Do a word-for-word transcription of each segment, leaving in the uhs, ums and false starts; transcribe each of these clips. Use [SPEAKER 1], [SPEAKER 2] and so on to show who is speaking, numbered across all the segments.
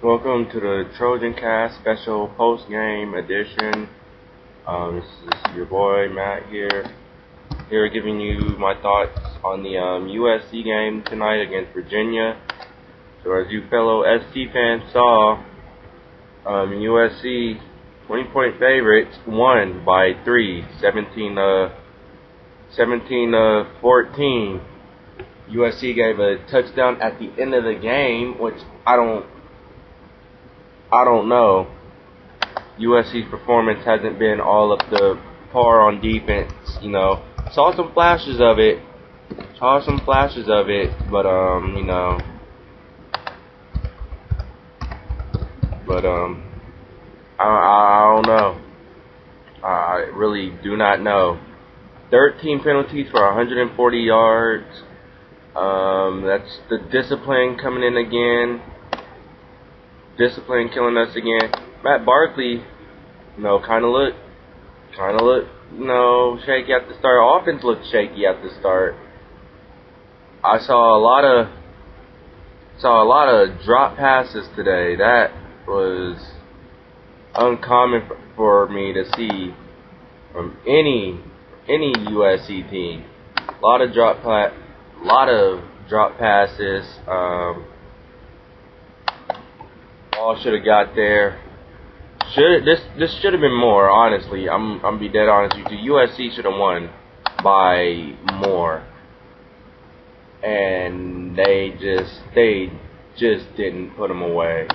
[SPEAKER 1] Welcome to the Trojan Cast special post game edition. Um, this is your boy Matt here, here giving you my thoughts on the um, U S C game tonight against Virginia. So as you fellow S C fans saw, um, U S C twenty point favorites won by three, seventeen uh, seventeen uh, fourteen. U S C gave a touchdown at the end of the game, which I don't. I don't know. U S C's performance hasn't been all up to par on defense, you know. Saw some flashes of it. Saw some flashes of it, but um, you know. But um, I I, I don't know. I really do not know. thirteen penalties for one hundred forty yards. Um, that's the discipline coming in again. Discipline killing us again. Matt Barkley, you know, kind of looked, kind of looked, you know, shaky at the start. Offense looked shaky at the start. I saw a lot of, saw a lot of drop passes today. That was uncommon for me to see from any any U S C team. A lot of drop pa- lot of drop passes. Um, All should have got there. Should this this should have been more. Honestly, I'm I'm be dead honest with you. U S C should have won by more, and they just they just didn't put them away.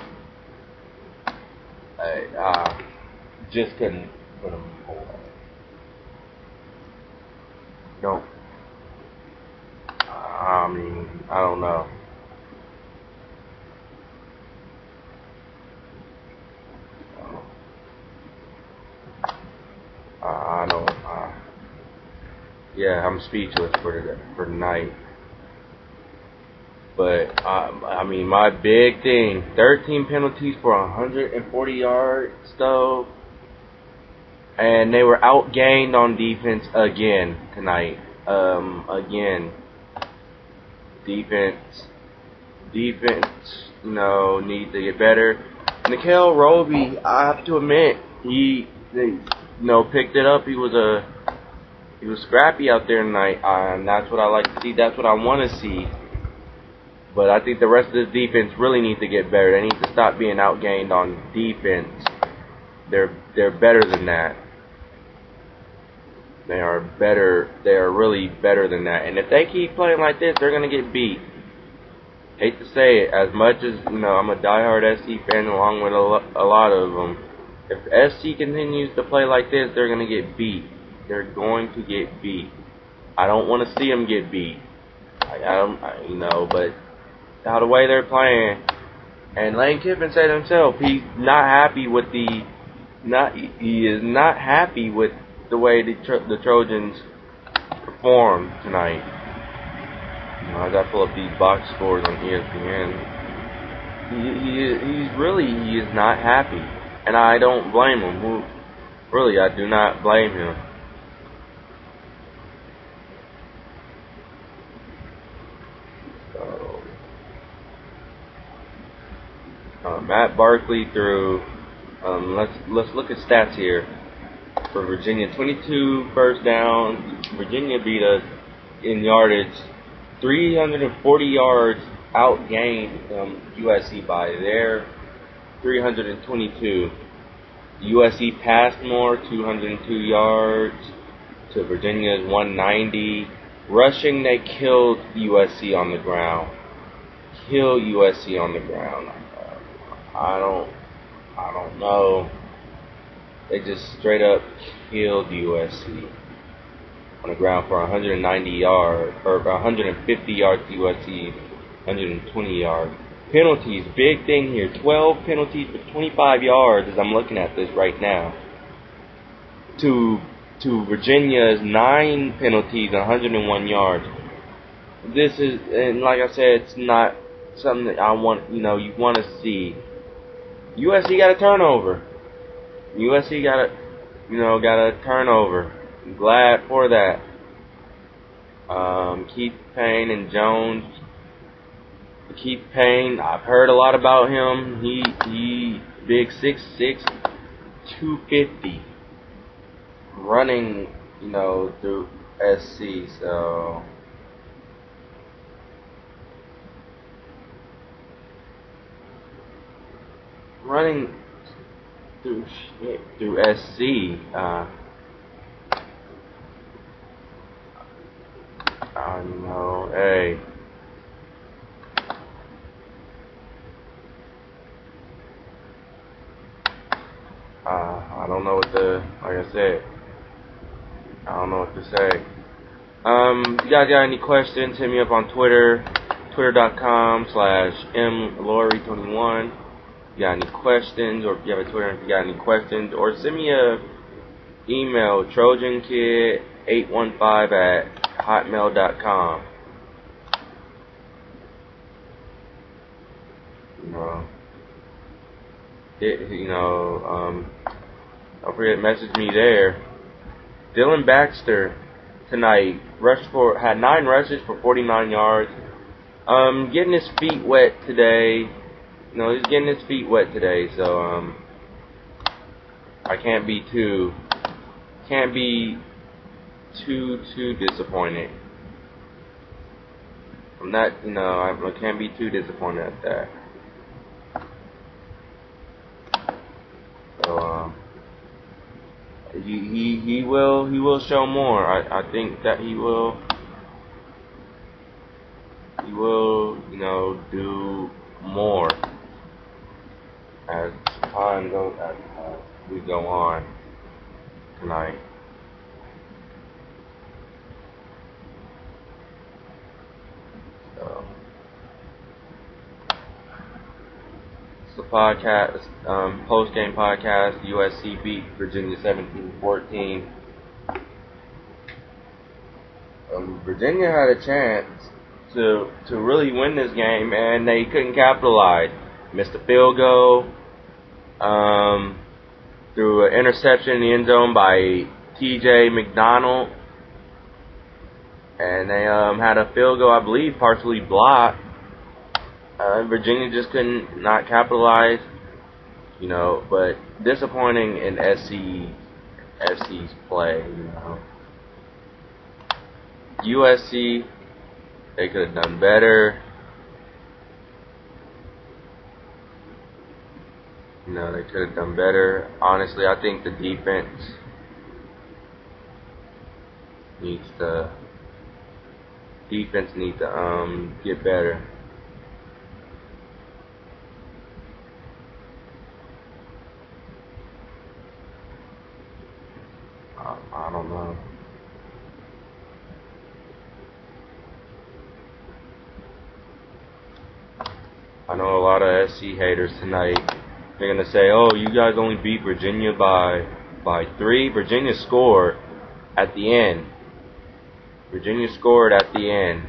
[SPEAKER 1] I uh, just couldn't put them away. No. I mean, I don't know. I don't. Uh, yeah, I'm speechless for the, for tonight. But uh, I mean, my big thing: thirteen penalties for one hundred forty yards, though, and they were outgained on defense again tonight. Um, again, defense, defense, you know, needs to get better. Nickell Robey, I have to admit, he. They, You know, picked it up. He was a he was scrappy out there tonight, uh, and that's what I like to see. That's what I want to see. But I think the rest of this defense really needs to get better. They need to stop being outgained on defense. They're they're better than that. They are better. They are really better than that. And if they keep playing like this, they're gonna get beat. Hate to say it, as much as you know, I'm a diehard S C fan, along with a, lo- a lot of them. If S C continues to play like this, they're going to get beat. They're going to get beat. I don't want to see them get beat. I, I don't, I, you know, but how the way they're playing, and Lane Kiffin said himself, he's not happy with the, not he is not happy with the way the the Trojans performed tonight. You know, as I pull up these box scores on E S P N, he, he he's really he is not happy. And I don't blame him. Really, I do not blame him. So, uh, Matt Barkley threw. Um, let's let's look at stats here for Virginia. twenty-two first downs. Virginia beat us in yardage. three hundred forty yards outgained um, U S C by their three hundred twenty-two. U S C passed more, two hundred two yards, to Virginia's one ninety. Rushing, they killed U S C on the ground. Kill U S C on the ground. I don't, I don't know. They just straight up killed U S C on the ground for one hundred ninety yards, or one hundred fifty yards to U S C, one hundred twenty yards. Penalties, big thing here. twelve penalties for twenty-five yards as I'm looking at this right now. To to Virginia's nine penalties, one hundred one yards. This is, and like I said, it's not something that I want, you know, you want to see. U S C got a turnover. U S C got a, you know, got a turnover. I'm glad for that. Um, Keith Payne and Jones Keith Payne, I've heard a lot about him. He he big six six, two fifty, running, you know, through S C. So running through through S C. Uh, I know. Hey. Uh, I don't know what to, like I said, I don't know what to say. Um, if you guys got any questions, hit me up on Twitter, twitter.com slash mlaurie21. If you got any questions, or if you have a Twitter, if you got any questions, or send me a email, trojankid eight one five at hotmail dot com. You know, it, you know, um, don't forget to message me there. Dylan Baxter tonight rushed for had nine rushes for forty-nine yards. Um, getting his feet wet today. You know, he's getting his feet wet today, so um, I can't be too can't be too too disappointed. I'm not, you know, I, I can't be too disappointed at that. So um, he he he will he will show more. I I think that he will he will you know do more as time goes as, as we go on tonight. So it's the podcast, um, post game podcast. U S C beat Virginia seventeen fourteen. Um, Virginia had a chance to to really win this game, and they couldn't capitalize. Missed a field goal. Um, through an interception in the end zone by T J McDonald, and they um, had a field goal, I believe, partially blocked. Uh, Virginia just couldn't not capitalize, you know. But disappointing in S C S C's play, you know. U S C, they could have done better. You know, they could have done better. Honestly, I think the defense needs to defense needs to um get better. I, I don't know. I know a lot of S C haters tonight. They're gonna say, "Oh, you guys only beat Virginia by by three." Virginia scored at the end. Virginia scored at the end.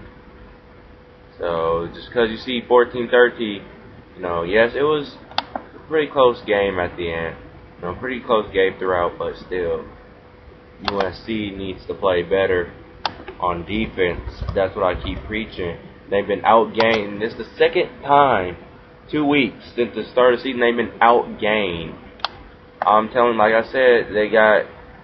[SPEAKER 1] So just because you see fourteen thirteen, you know, yes, it was a pretty close game at the end. You know, pretty close game throughout, but still, U S C needs to play better on defense. That's what I keep preaching. They've been outgained. This is the second time. Two weeks since the start of the season, they've been outgained. I'm telling, like I said, they got.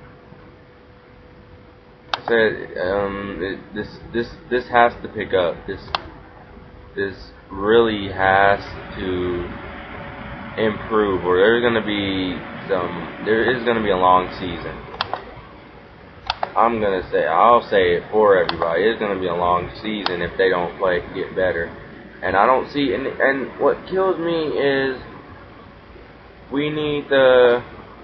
[SPEAKER 1] I said, um, it, this, this, this has to pick up. This, this really has to improve, or there's gonna be some. There is gonna be a long season. I'm gonna say, I'll say it for everybody. It's gonna be a long season if they don't play, get better. And I don't see, and, and what kills me is we need the,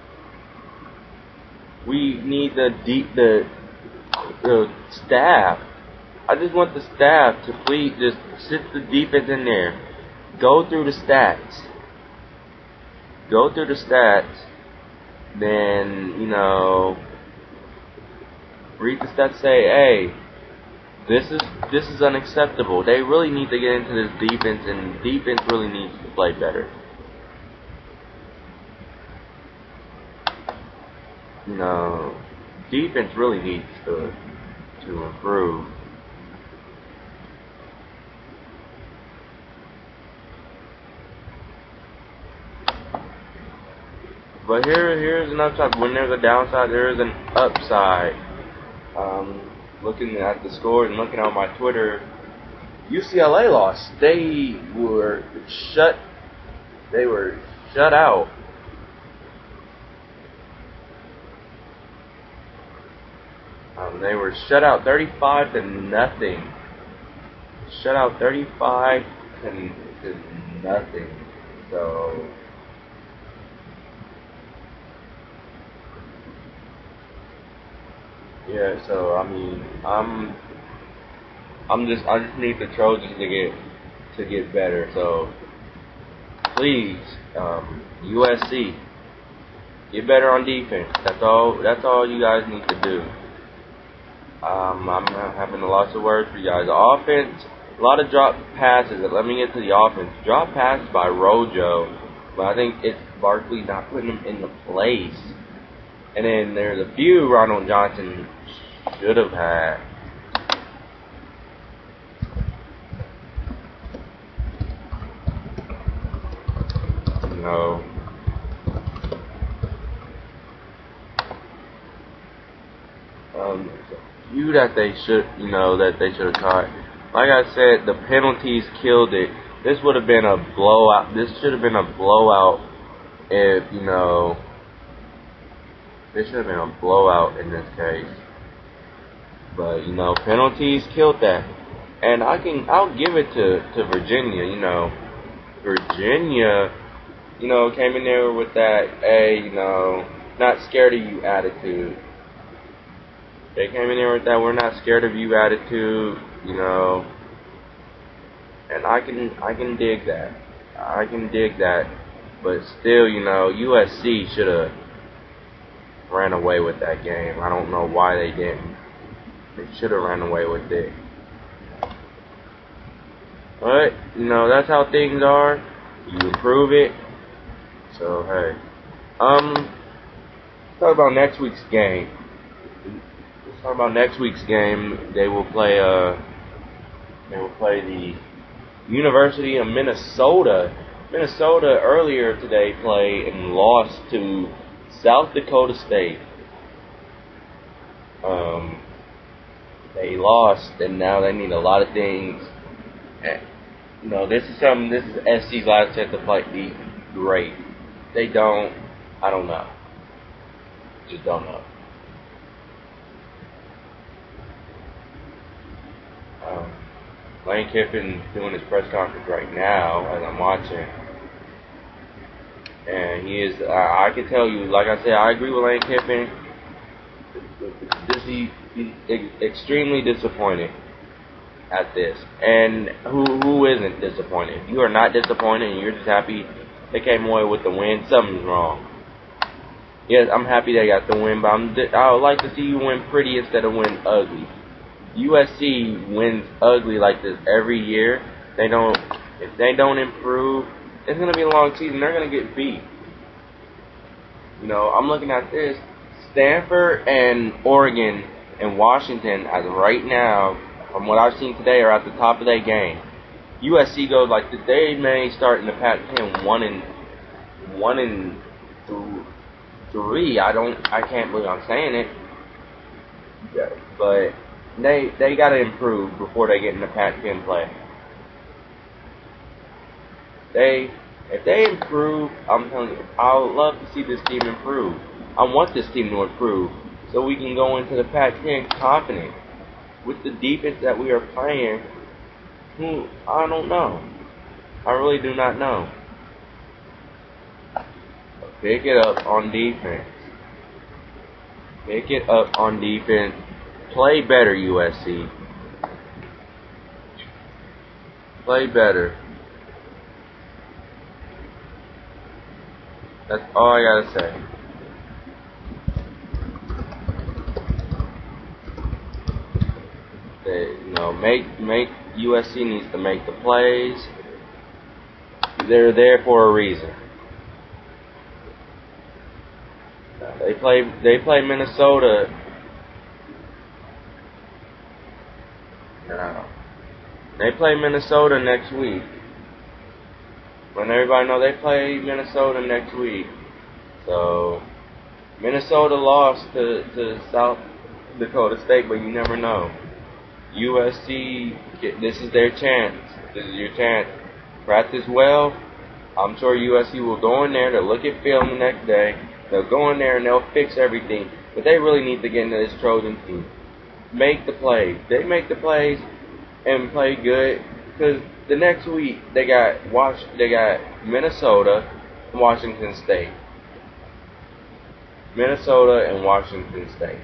[SPEAKER 1] we need the deep, the, the staff. I just want the staff to please just sit the defense in there, go through the stats, go through the stats, then, you know, read the stats, say, hey, This is this is unacceptable. They really need to get into this defense, and defense really needs to play better. You know, defense really needs to to improve. but here, here's an upside. When there's a downside, there is an upside. Um, looking at the scores and looking on my Twitter, U C L A lost. They were shut. They were shut out. Um, they were shut out thirty-five to nothing. Shut out thirty-five to, to nothing. So. Yeah, so I mean, I'm, I'm just, I just need the Trojans to get, to get better. So, please, um, U S C, get better on defense. That's all. That's all you guys need to do. Um, I'm having lots of words for you guys. The offense, a lot of drop passes. Let me get to the offense. Drop passes by Rojo, but I think it's Barkley not putting him in the place. And then there's a few Ronald Johnson should have had. You know. Um, few that they should, you know, that they should have caught. Like I said, the penalties killed it. This would have been a blowout. This should have been a blowout if, you know. This should have been a blowout in this case. But, you know, penalties killed that. And I can, I'll give it to, to Virginia, you know. Virginia, you know, came in there with that, hey, you know, not scared of you attitude. They came in there with that, we're not scared of you attitude, you know. And I can, I can dig that. I can dig that. But still, you know, U S C should have ran away with that game. I don't know why they didn't. They should have ran away with it. But, you know, that's how things are. You improve it. So, hey. Um, let's talk about next week's game. Let's talk about next week's game. They will play, uh, they will play the University of Minnesota. Minnesota earlier today played and lost to South Dakota State. Um, they lost, and now they need a lot of things. And, you know, this is something. This is S C's last chance to play the great. They don't. I don't know. Just don't know. Um, Lane Kiffin doing his press conference right now as I'm watching. And he is, I, I can tell you, like I said, I agree with Lane Kiffin. This, he, he's extremely disappointed at this. And who who isn't disappointed? If you are not disappointed and you're just happy they came away with the win, something's wrong. Yes, I'm happy they got the win, but I'm, I would like to see you win pretty instead of win ugly. U S C wins ugly like this every year. They don't, if they don't improve, it's going to be a long season. They're going to get beat. You know, I'm looking at this. Stanford and Oregon and Washington, as of right now, from what I've seen today, are at the top of their game. U S C goes like this. They may start in the Pac ten one and one and th- three. I don't. I can't believe I'm saying it. Yeah. But they they got to improve before they get in the Pac ten play. They, if they improve, I'm telling you, I would love to see this team improve. I want this team to improve so we can go into the Pac ten confident. With the defense that we are playing, hmm, I don't know. I really do not know. Pick it up on defense. Pick it up on defense. Play better, U S C. Play better. That's all I gotta say. They, you know, make make U S C needs to make the plays. They're there for a reason. They play they play Minnesota. No. They play Minnesota next week. When everybody know they play Minnesota next week. So Minnesota lost to, to South Dakota State, but you never know. U S C, this is their chance. This is your chance. Practice well. I'm sure U S C will go in there, they'll look at film the next day, they'll go in there and they'll fix everything. But they really need to get into this Trojan team. Make the plays. They make the plays and play good, because the next week they got Wash, they got Minnesota and Washington State. Minnesota and Washington State.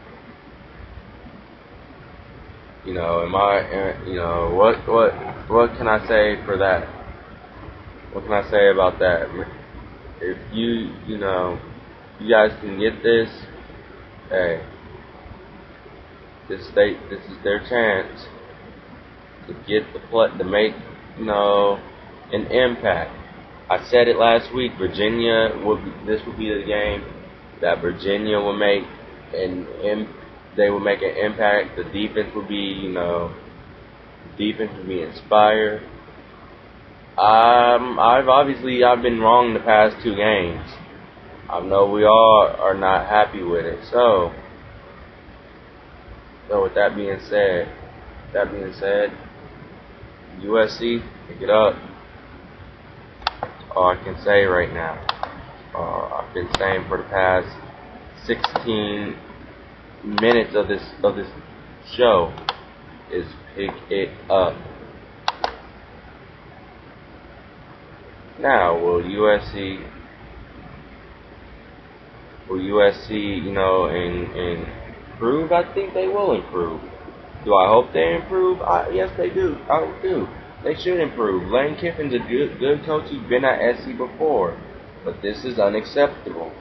[SPEAKER 1] You know, am I? You know, what what what can I say for that? What can I say about that? If you you know, you guys can get this, hey, this state, this is their chance to get the play, to make, you know, an impact. I said it last week. Virginia would be, this would be the game that Virginia will make an impact. They will make an impact. The defense will be, you know, defense will be inspired. Um, I've obviously I've been wrong the past two games. I know we all are not happy with it. So, so with that being said, that being said, U S C, pick it up. That's all I can say right now. Uh, I've been saying for the past sixteen minutes of this of this show is pick it up. Now, will U S C will U S C, you know, and and improve? I think they will improve. Do I hope they improve? I, yes, they do. I do. They should improve. Lane Kiffin's a good good coach. He's been at S C before, but this is unacceptable.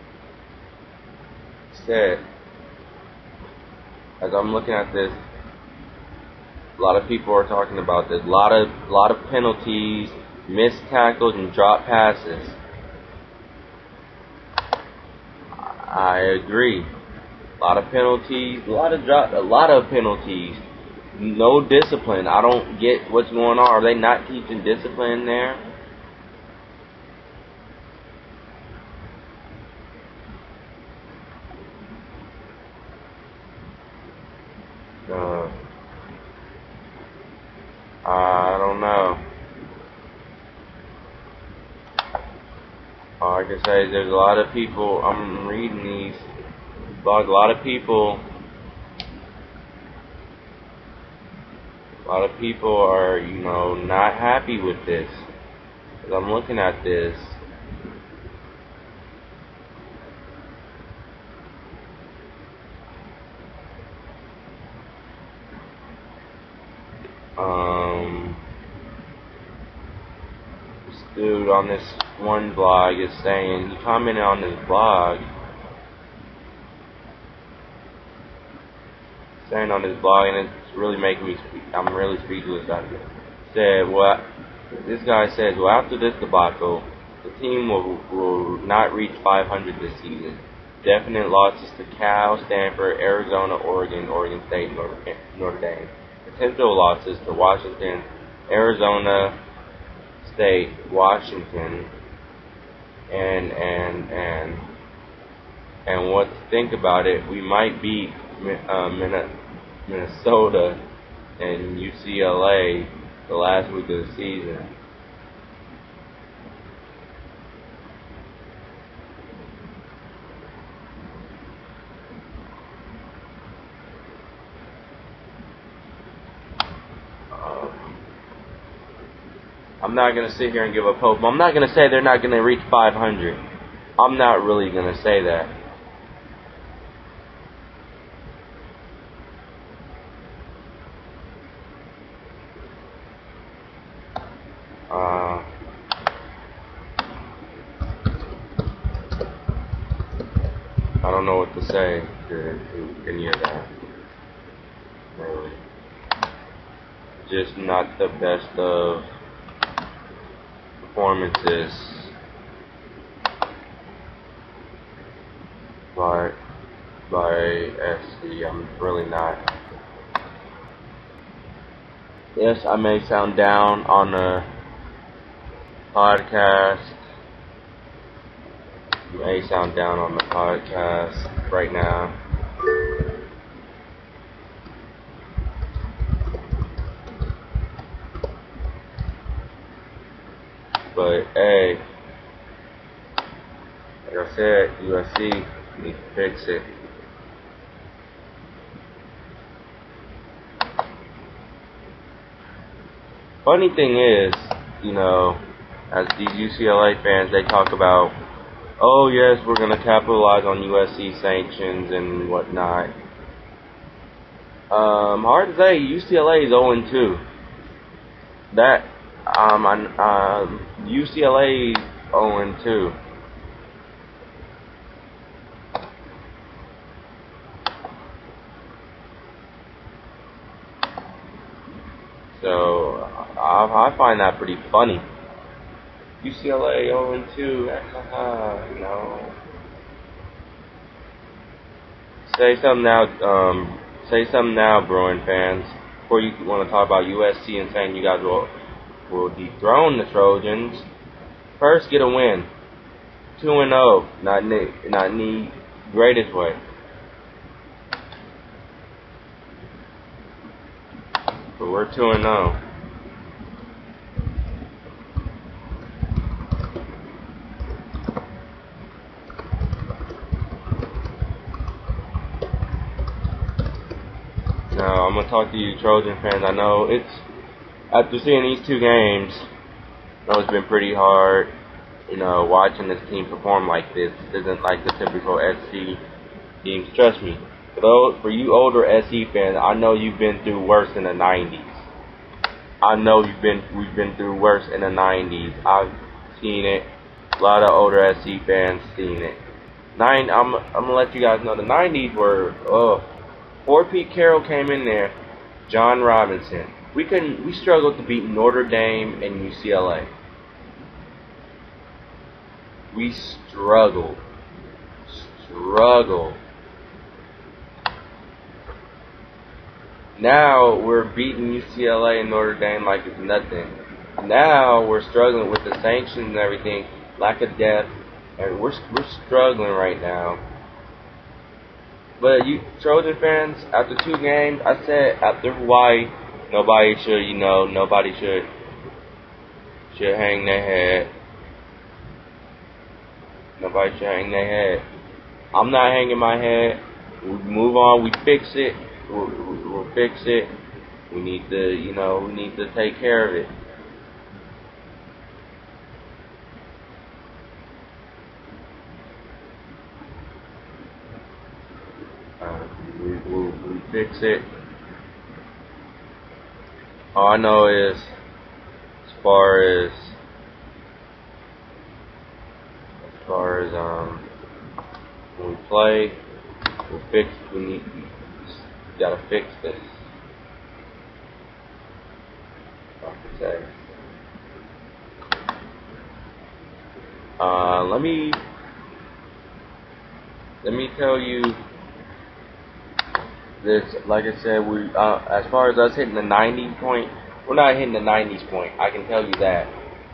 [SPEAKER 1] Said. As I'm looking at this, a lot of people are talking about this. A lot of, a lot of penalties, missed tackles, and drop passes. I agree. A lot of penalties, a lot of drop, a lot of penalties. No discipline. I don't get what's going on. Are they not teaching discipline there? Uh, I don't know. All I can say is there's a lot of people, I'm reading these blogs, a lot of people, a lot of people are, you know, not happy with this. As I'm looking at this, Um, this dude on this one blog is saying, he commented on this blog, saying on this blog, and it's really making me speak, I'm really speechless out of it. Said, well, this guy says, well, after this debacle, the team will, will not reach five hundred this season. Definite losses to Cal, Stanford, Arizona, Oregon, Oregon State, Notre, Notre Dame. Potential losses to Washington, Arizona State, Washington, and and and and what to think about it? We might beat uh, Minnesota and U C L A the last week of the season. I'm not going to sit here and give up hope. I'm not going to say they're not going to reach five hundred. I'm not really going to say that. Uh, I don't know what to say to, to any of that. Really. Just not the best of performances by by S C. I'm really not. Yes, I may sound down on the podcast, may sound down on the podcast right now. But hey, like I said, U S C need to fix it. Funny thing is, you know, as these U C L A fans, they talk about, oh yes, we're going to capitalize on U S C sanctions and whatnot. Um, hard to say, U C L A is oh and two. That, um, um, U C L A is oh and two. So, I, I find that pretty funny. U C L A oh and two, you know. Say something now, um, say something now, Bruin fans, before you want to talk about U S C and saying you guys will, will dethrone the Trojans. First, get a win. two and oh, not in the, not in the greatest way. But we're two and oh. Now, I'm going to talk to you Trojan fans. I know it's, after seeing these two games, I know it's been pretty hard, you know, watching this team perform like this. This isn't like the typical S C teams. Trust me, for those, for you older S C fans, I know you've been through worse in the nineties. I know you've been, we've been through worse in the nineties. I've seen it. A lot of older S C fans seen it. Nine, I'm, I'm going to let you guys know the nineties were, ugh. Before Pete Carroll came in there, John Robinson, we couldn't, we struggled to beat Notre Dame and U C L A. We struggled, struggled. Now we're beating U C L A and Notre Dame like it's nothing. Now we're struggling with the sanctions and everything, lack of depth, and we're we're struggling right now. But you Trojan fans, after two games, I said after Hawaii, nobody should, you know, nobody should should hang their head. Nobody should hang their head. I'm not hanging my head. We move on. We fix it. We'll, we'll fix it. We need to, you know, we need to take care of it. We, we, we fix it. All I know is, as far as, as far as um, when we play, we fix. We need. We gotta fix this. I can say. Uh, let me. Let me tell you. This, like I said, we uh, as far as us hitting the ninety point, we're not hitting the nineties point. I can tell you that.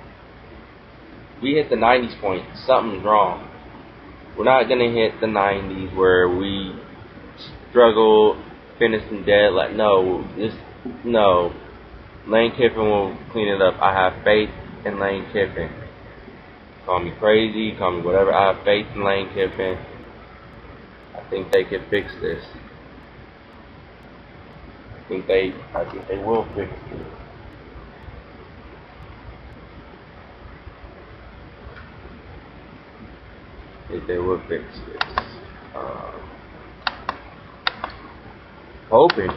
[SPEAKER 1] We hit the nineties point, something's wrong. We're not gonna hit the nineties where we struggle, finishing dead. Like no, this no. Lane Kiffin will clean it up. I have faith in Lane Kiffin. Call me crazy, call me whatever. I have faith in Lane Kiffin. I think they can fix this. I think they, I think they will fix it. I think they will fix this. Um, hoping.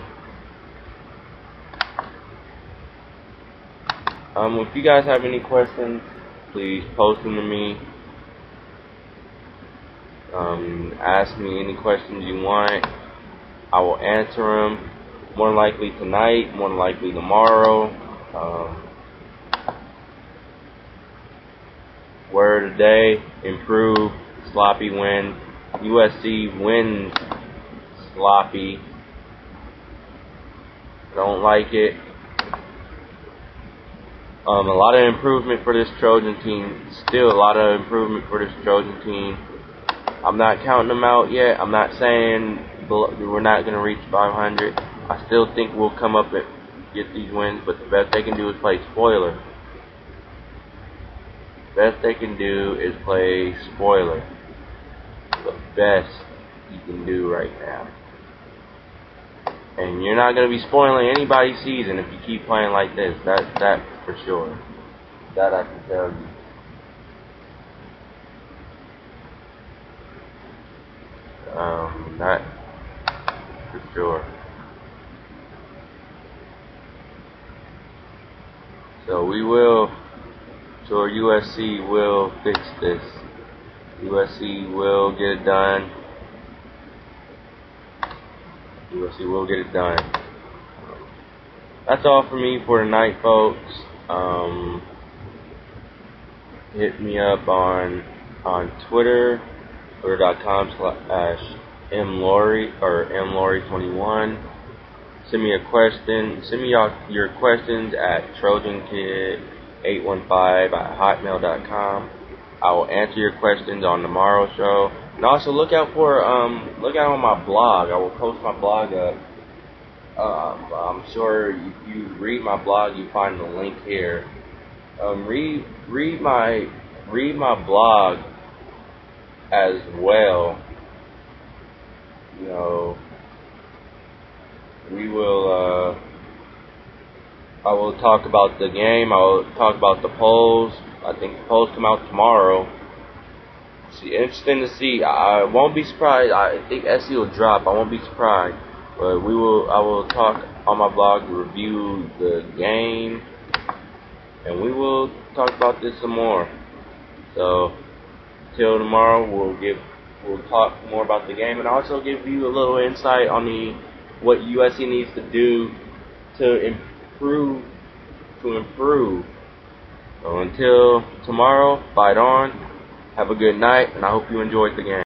[SPEAKER 1] Um, if you guys have any questions, please post them to me. Um, ask me any questions you want. I will answer them. More likely tonight, more likely tomorrow. Um, word of the day, improve, sloppy win. U S C wins sloppy. Don't like it. Um, a lot of improvement for this Trojan team. Still a lot of improvement for this Trojan team. I'm not counting them out yet. I'm not saying we're not going to reach five hundred. I still think we'll come up and get these wins, but the best they can do is play spoiler. The best they can do is play spoiler. The best you can do right now. And you're not going to be spoiling anybody's season if you keep playing like this. That, that for sure. That I can tell you. Um, that for sure. So we will, so U S C will fix this. U S C will get it done. U S C will get it done. That's all for me for tonight, folks. Um, hit me up on on Twitter, twitter dot com slash mlaurie or mlaurie twenty-one. Send me a question. Send me your, your questions at trojan kid eight one five at hotmail dot com. I will answer your questions on tomorrow's show. And also look out for um look out on my blog. I will post my blog up. Um, I'm sure if you read my blog, you find the link here. Um, read read my read my blog as well. You know, we will. Uh, I will talk about the game. I will talk about the polls. I think the polls come out tomorrow. See, interesting to see. I won't be surprised. I think S C will drop. I won't be surprised. But we will. I will talk on my blog, review the game, and we will talk about this some more. So till tomorrow, we'll give. We'll talk more about the game, and also give you a little insight on the what U S C needs to do to improve. To improve. So until tomorrow, fight on. Have a good night, and I hope you enjoyed the game.